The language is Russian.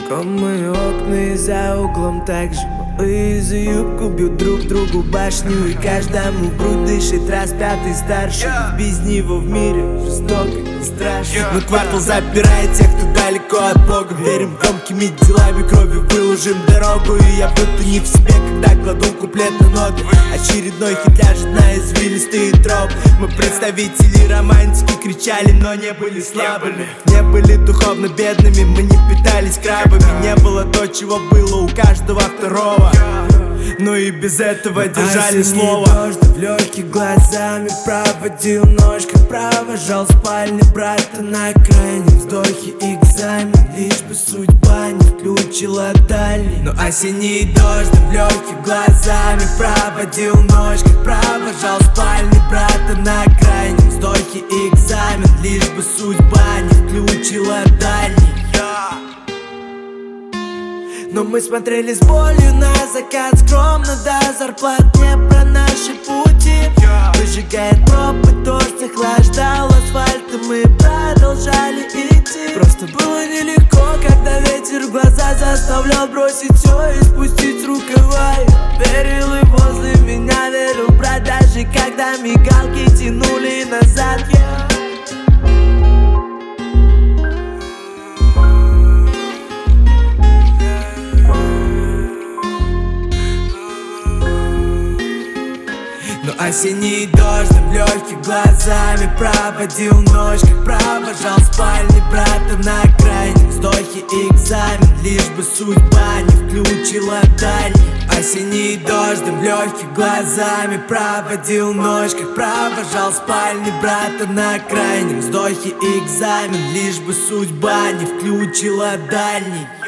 Знаком мои окна и за углом также малые за юбку бьют друг другу башню. И каждому в грудь дышит распятый старший. Без него в мире жестоко и страшно. Но квартал запирает тех, кто далеко от Бога. Верим громкими делами, кровью выложим дорогу. И я будто не в себе, когда кладу куплет на ноты. Очередной хит ляжет на извилистый троп. Мы представители романтики кричали, но не были слабыми. Не были духовно бедными, мы не питались крабами. Не было то, чего было у каждого второго. Но и без этого держали слово. Дождь в легких глазами проводил ночь, как провожал спальни брата на крайнем вздохе экзамен. Лишь бы судьба не включила дальний. Но осенний дождь в легких глазами проводил ночь, как провожал спальни брата на крайнем вздохе экзамен. Лишь бы судьба не включила дальний. Но мы смотрели с болью на закат, скромно до зарплат, не про наши пути. Выжигает тропы, дождь охлаждал асфальт, и мы продолжали идти. Просто было нелегко, когда ветер в глаза заставлял бросить все и спустить рукава. Я верил, и возле меня верил брат, даже когда мигалки тянули назад. Но осенний дождь в легких глазами проводил ночь, как провожал спальни брата на крайнем вздохе экзамен. Лишь бы судьба не включила дальний. Осенний дождь в легких глазами проводил ночь, как провожал спальни брата на крайнем вздохе экзамен. Лишь бы судьба не включила дальний.